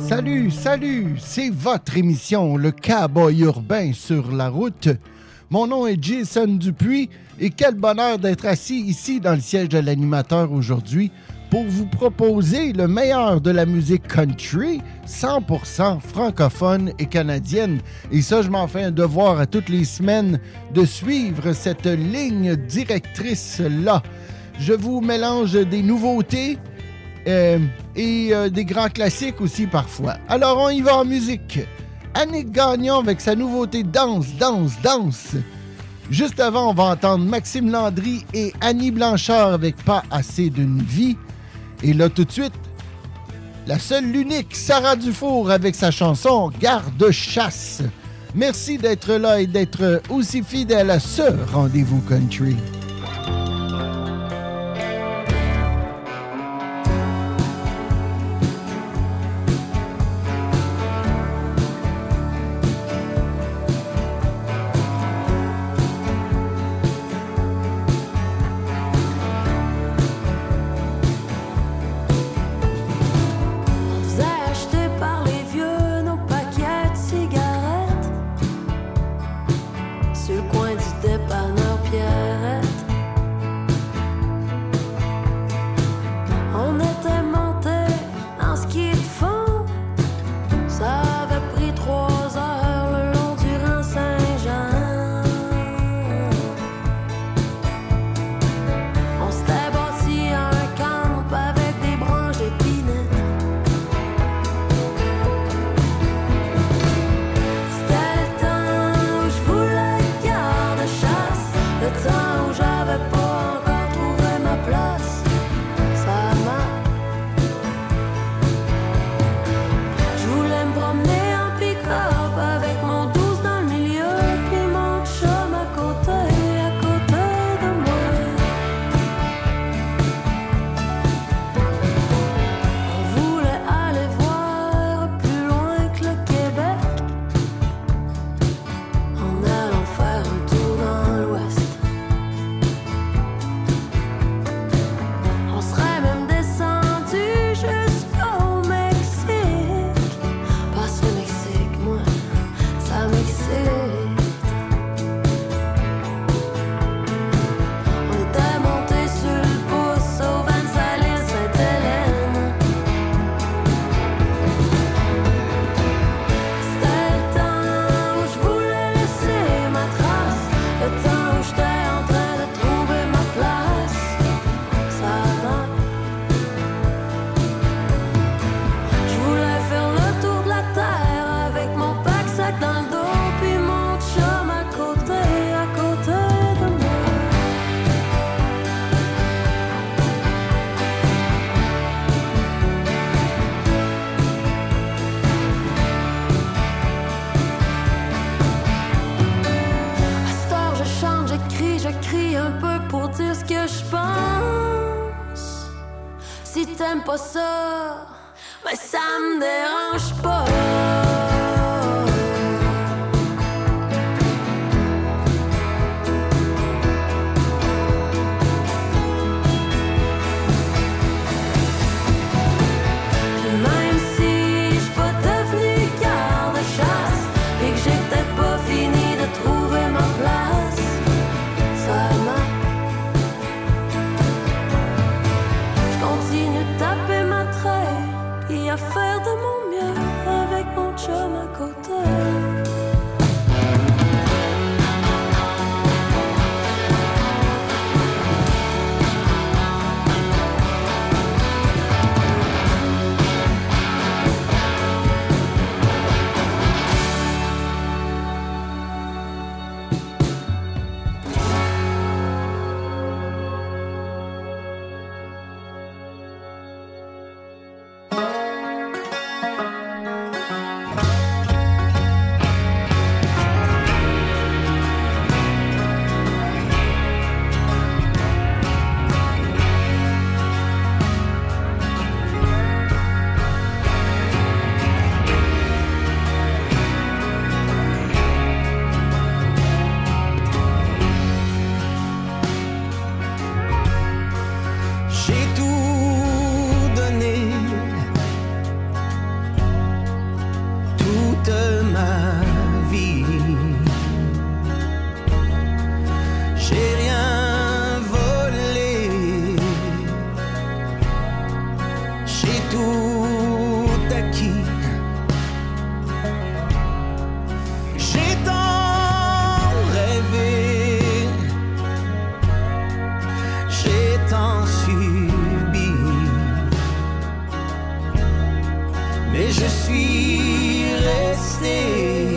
Salut, salut, c'est votre émission, le Cowboy urbain sur la route. Mon nom est Jason Dupuis et quel bonheur d'être assis ici dans le siège de l'animateur aujourd'hui pour vous proposer le meilleur de la musique country, 100% francophone et canadienne. Et ça, je m'en fais un devoir à toutes les semaines de suivre cette ligne directrice-là. Je vous mélange des nouveautés et des grands classiques aussi parfois. Alors, on y va en musique. Annick Gagnon avec sa nouveauté Danse, danse, danse. Juste avant, on va entendre Maxime Landry et Annie Blanchard avec Pas assez d'une vie. Et là, tout de suite, la seule, l'unique Sarah Dufour avec sa chanson Garde-chasse. Merci d'être là et d'être aussi fidèle à ce rendez-vous country. Pas ça, mais ça me dérange pas. Faire de mon mieux avec mon chum à côté. vie. J'ai rien volé, j'ai tout acquis. J'ai tant rêvé, j'ai tant subi, mais je suis resté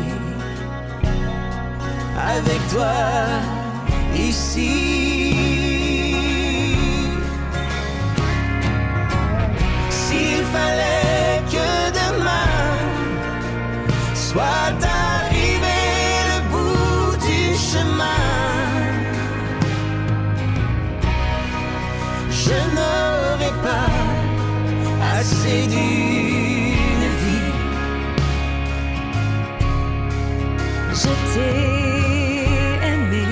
avec toi ici. S'il fallait que demain soit arrivé le bout du chemin, je n'aurais pas assez d'une vie. Je t'ai aimé,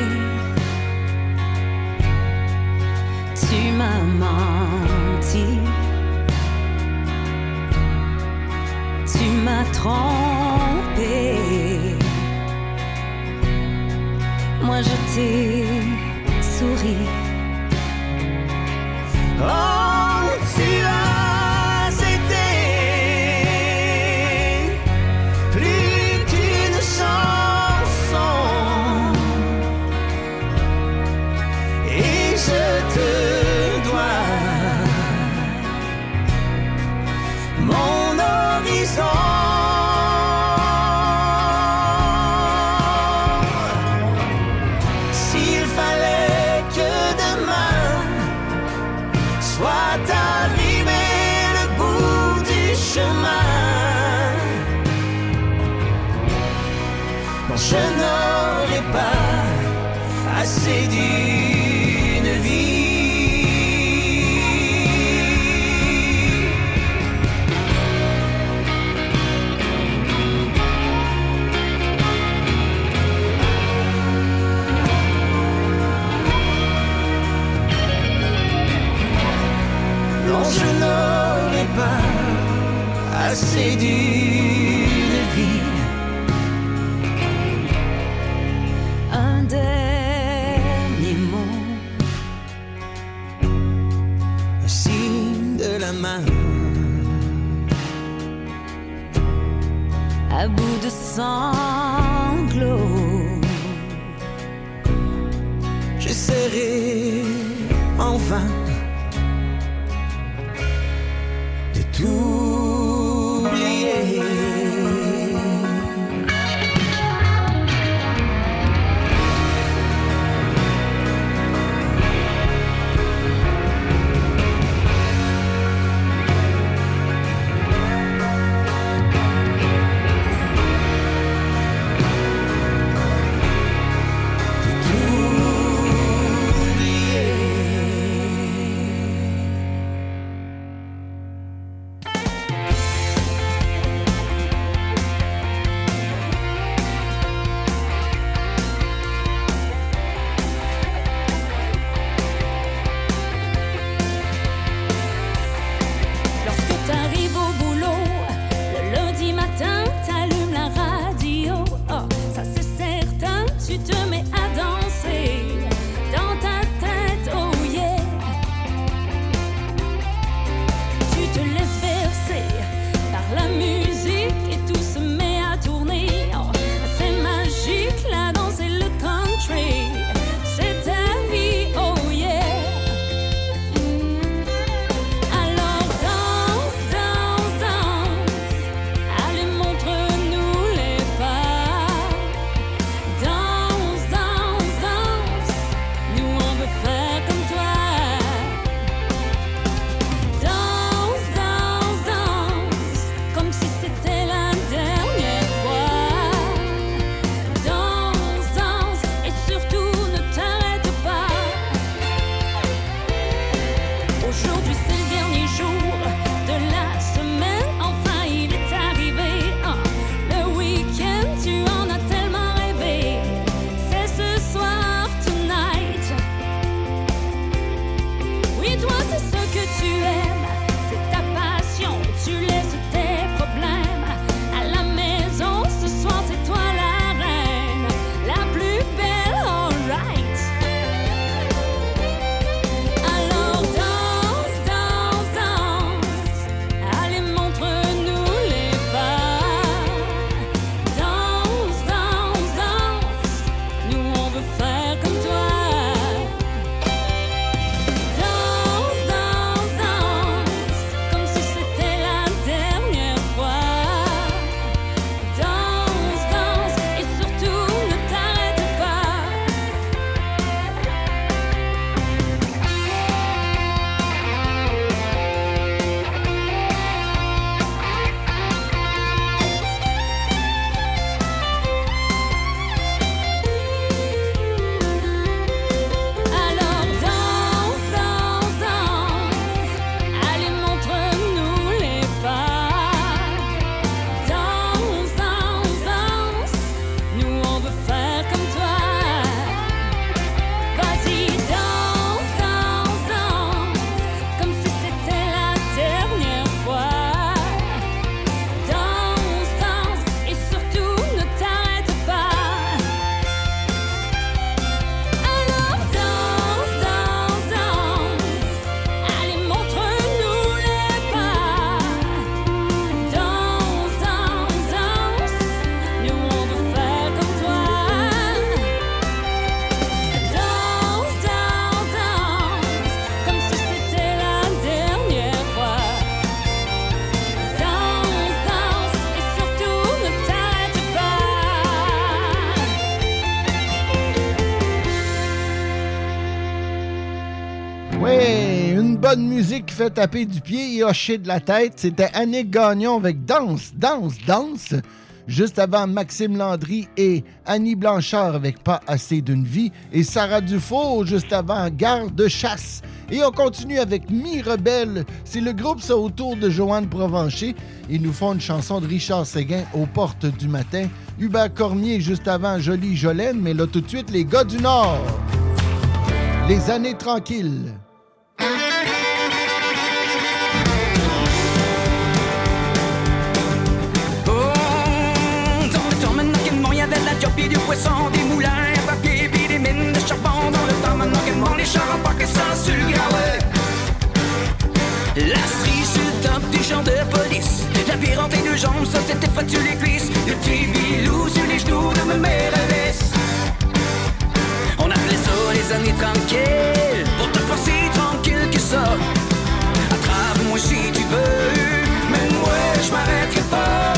tu m'as menti, tu m'as trompé. Moi je t'ai souri. Oh, tu as été plus qu'une chanson, et je te dois mon horizon. S'il fallait que demain soit arrivé le bout du chemin, je n'aurais pas assez d'une vie. Non, je n'aurais pas assez d'une vie. Un dernier mot, Un signe de la main, à bout de sanglots. j'essaierai en vain de t'oublier. De t'oublier. bonne musique qui fait taper du pied et hocher de la tête. C'était Annick Gagnon avec Danse, Danse, Danse. Juste avant, Maxime Landry et Annie Blanchard avec Pas assez d'une vie. Et Sarah Dufault, juste avant, Garde chasse. Et on continue avec Mi Rebelle. C'est le groupe, ça, autour de Joanne Provencher. Ils nous font une chanson de Richard Séguin, Aux portes du matin. Hubert Cormier, juste avant, Jolie Jolène. Mais là, tout de suite, les gars du Nord. Les années tranquilles. Puis du poisson, des moulins à papier, puis des mines de charbon. Dans le temps maintenant qu'ellement les chars en parc sans sur le gravet. La strie sur le top du champ de police. La pire entre les deux jambes, ça c'était fait sur les cuisses. Le petit bilou sur les genoux de ma mère Alice. On appelait ça les années tranquilles. Pour te passer tranquille que ça. Attrape-moi si tu veux, mais moi je m'arrêterai pas.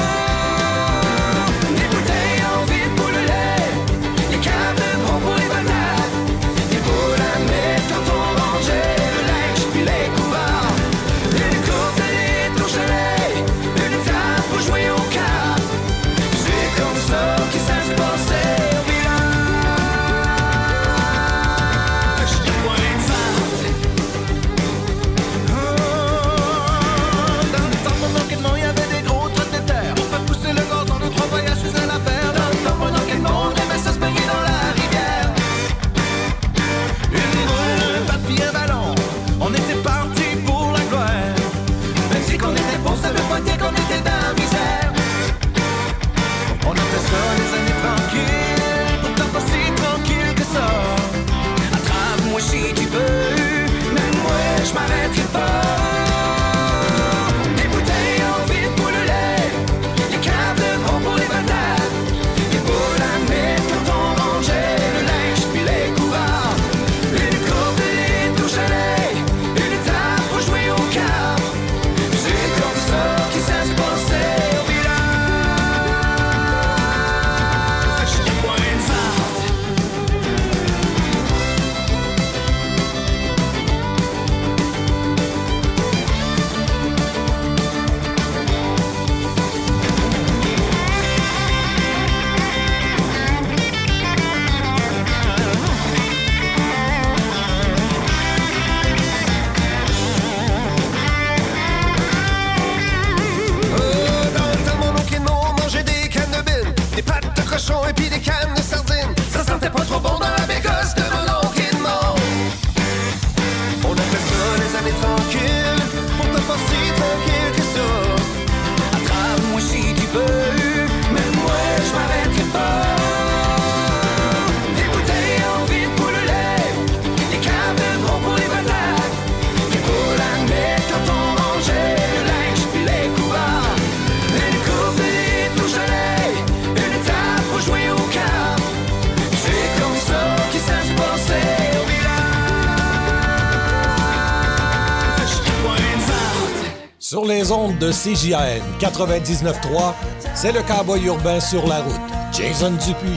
Sur les ondes de CJAM 99.3, c'est le cowboy urbain sur la route, Jason Dupuis.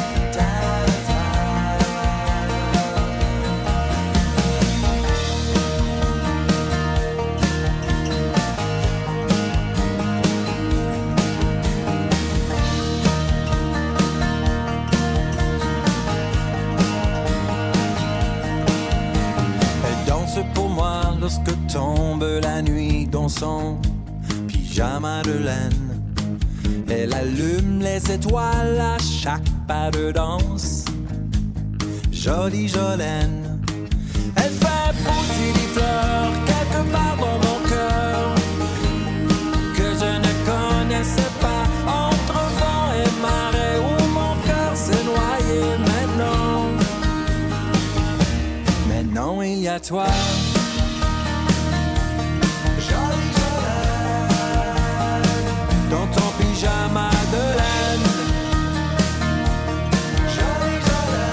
Elle danse pour moi lorsque tombe la nuit dans son pyjama de laine. Elle allume les étoiles à chaque pas de danse. Jolie Jolène. Elle fait pousser des fleurs quelque part dans mon cœur que je ne connaissais pas. Entre vent et marée où mon cœur s'est noyé maintenant. Maintenant il y a toi. Dans ton pyjama de laine, jolie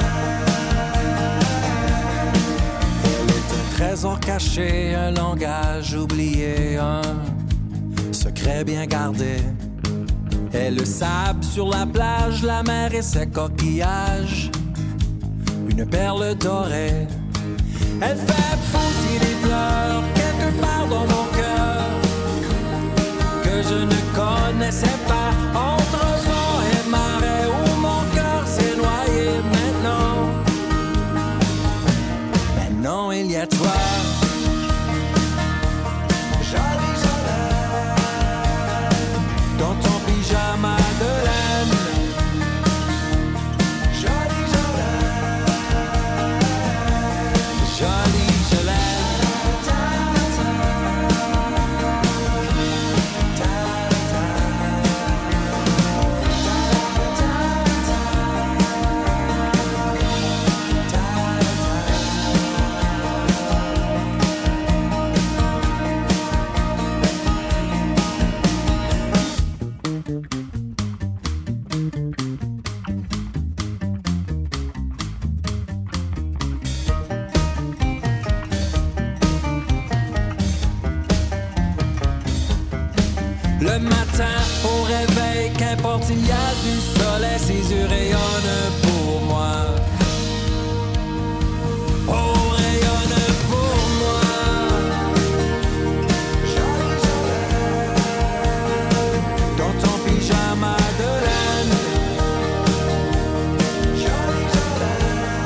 Jolène. Elle est un trésor caché, un langage oublié, un secret bien gardé. Et le sable sur la plage, la mer et ses coquillages, une perle dorée. Elle fait pousser des fleurs quelque part dans mon cœur que je ne connaissais pas. Entre vent et marée où mon cœur s'est noyé maintenant. Maintenant il y a toi. Dans ton pyjama de laine, jolie Jolène, jolie Jolène. Le matin au réveil, qu'importe il y a du soleil, ses yeux rayonnent pour moi. Oh, rayonne pour moi. Jolie Jolène, dans ton pyjama de laine. Jolie Jolène,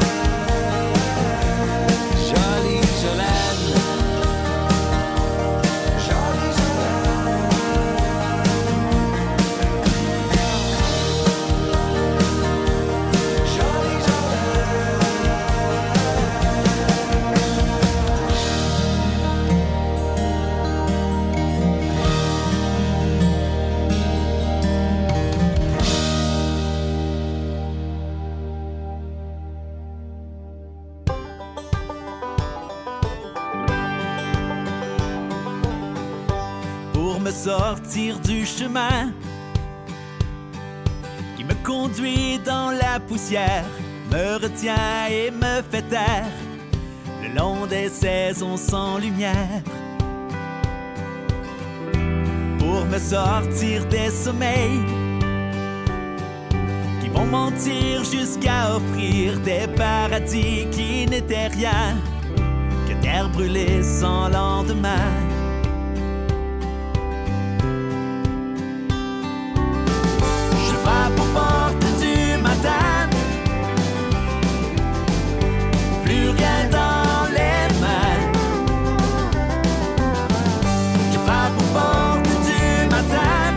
jolie Jolène. Sortir du chemin qui me conduit dans la poussière, me retient et me fait taire le long des saisons sans lumière. Pour me sortir des sommeils qui vont mentir jusqu'à offrir des paradis qui n'étaient rien que terre brûlée sans lendemain. Plus rien dans les mains. Je frappe aux portes du matin,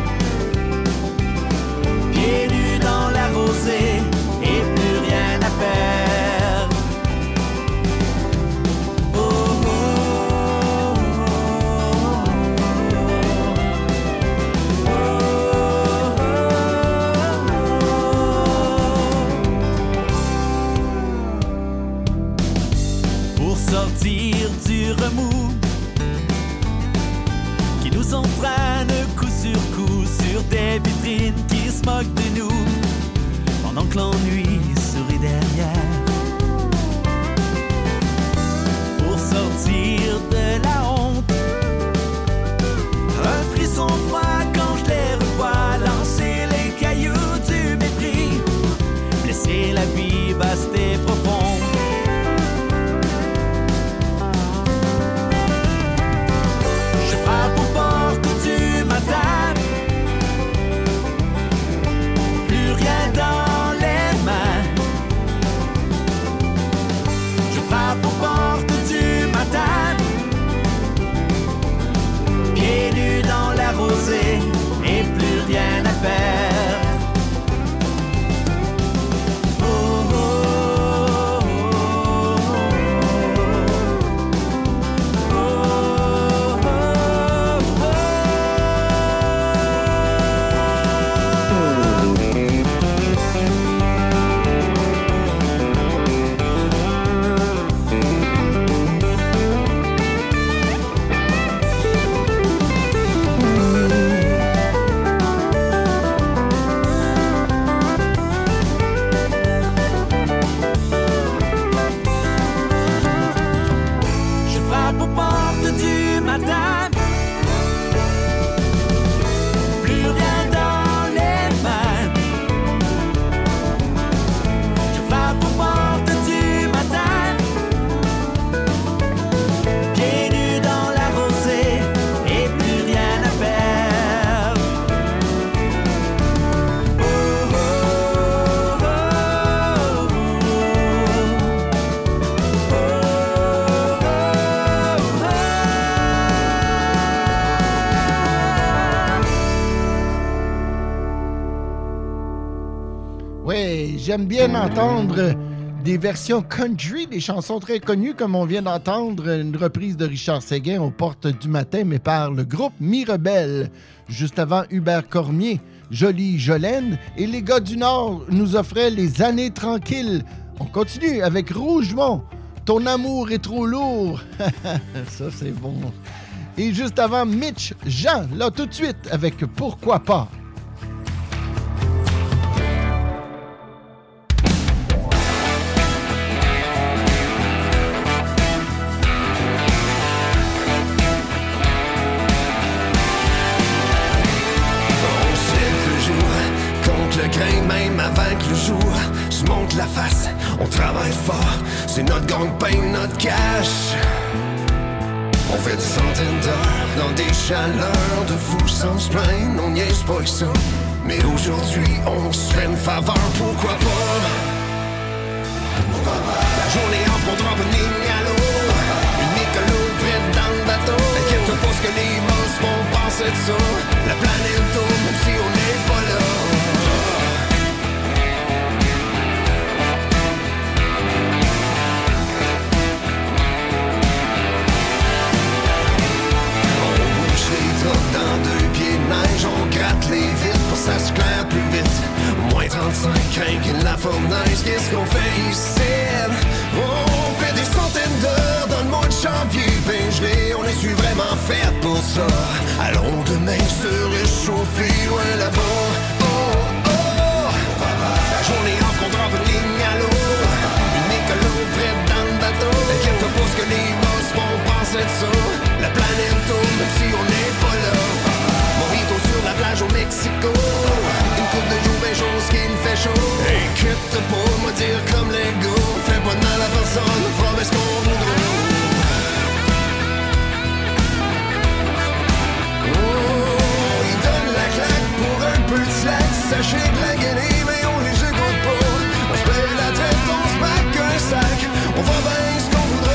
pieds nus dans la rosée et plus rien à perdre. Oh, oh, sortir du remous qui nous entraîne coup sur coup sur des vitrines qui se moquent de nous pendant que l'ennui sourit derrière. Pour sortir de la honte, un frisson froid quand je les revois lancer les cailloux du mépris, laisser la vie vaste et profonde. Plus rien dans les mains. parfait. J'aime bien entendre des versions country, des chansons très connues, comme on vient d'entendre une reprise de Richard Séguin aux portes du matin, mais par le groupe Mi-Rebelle. Juste avant, Hubert Cormier, Jolie Jolaine, et les gars du Nord nous offraient Les années tranquilles. On continue avec Rougemont, Ton amour est trop lourd. Ça, c'est bon. Et juste avant, Mitch Jean, là tout de suite, avec Pourquoi pas. La face, on travaille fort, c'est notre gang-pain, notre cash. On fait des centaines d'heures dans des chaleurs de fous sans se plaindre, on niaise pas que ça. Mais aujourd'hui, on se fait une faveur, pourquoi pas? La journée entre, on trempe une ligne à l'eau, une écolo vide dans le bateau. Inquiète-toi pas ce que les boss vont penser de ça. La planète tourne, même si on n'est pas là. Dans 2 pieds de neige, on gratte les vitres pour ça se claire plus vite. Moins 35, craint la fournaise, qu'est-ce qu'on fait ici? On fait des centaines d'heures dans le mois de janvier, ben gelé, on est-tu vraiment fait pour ça? Allons demain se réchauffer loin là-bas. Oh, oh, la journée entre, on trempe une ligne à l'eau, une écolo vide dans le bateau. Inquiète-toi pas ce que les boss vont penser de ça. La planète tourne même si on n'est pas là. Mojito sur la plage au Mexico, une coupe de jours, ben chose qui me fait chaud. Inquiète pas, moi dire comme les gars, fais pas de mal à personne, on fera ce qu'on voudra. Oh, il donne la claque pour un peu de slack, sachez que la guenille, mais on les écoute pas. On se paye la tête, on se back un sac, on va bien ce qu'on voudra.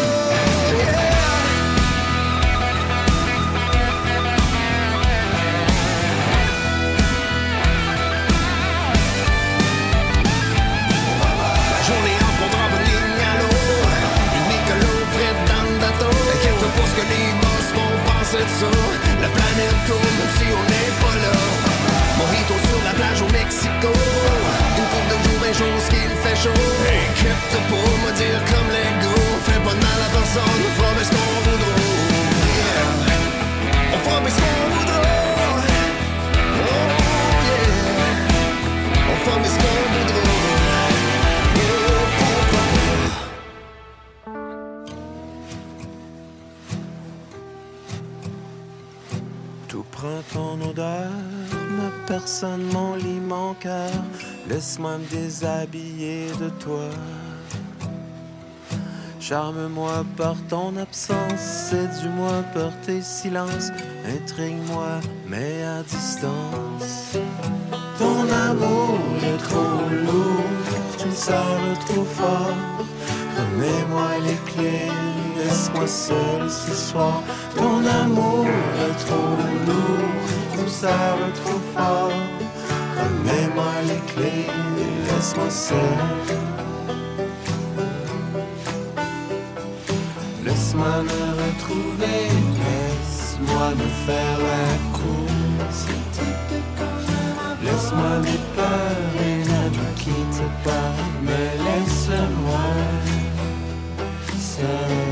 Pour ce que les boss vont penser de ça. La planète tourne même si on n'est pas là. Mojito sur la plage au Mexico, une coupe de jours, ben chose qui me fait chaud. Inquiète pas, moi dire comme les gars, fais pas de mal à personne, on fera mais ce qu'on voudra. Yeah. On fera mais ce qu'on voudra. Oh yeah. On fera mais ce qu'on voudra. Ton odeur, ma personne, mon lit, mon cœur. Laisse-moi me déshabiller de toi. Charme-moi par ton absence, séduis-moi par tes silences. Intrigue-moi, mais à distance. Ton amour est trop lourd, tu me serres trop fort. Remets-moi les clés, laisse-moi seul ce soir. Ton amour est trop lourd, tu me serres trop fort. Remets-moi les clés, laisse-moi seul. Laisse-moi me retrouver, laisse-moi me faire la course. Laisse-moi mes peurs et ne me quitte pas, mais laisse-moi seul.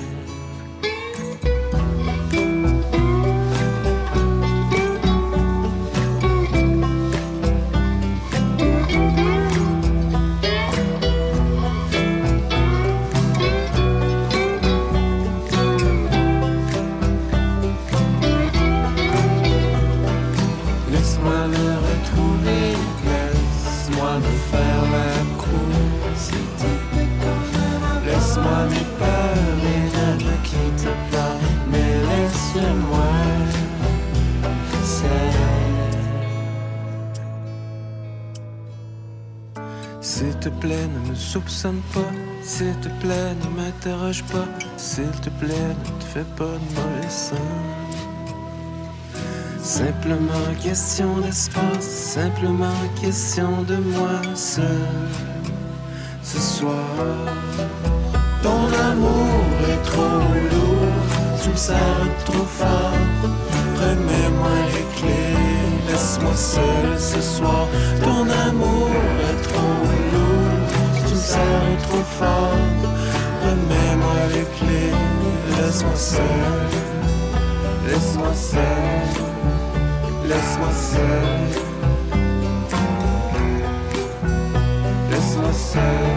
S'il te plaît, ne me soupçonne pas. S'il te plaît, ne m'interroge pas. S'il te plaît, ne te fais pas de mauvais sang. Simplement question d'espace, simplement question de moi seul. Ce soir, ton amour est trop lourd, tu me serres trop fort. Remets-moi les clés, laisse-moi seul ce soir. Ton amour est trop lourd, tu me serres trop fort. Remets-moi les clés, laisse-moi seul. Laisse-moi seul, laisse-moi seul. Laisse-moi seul.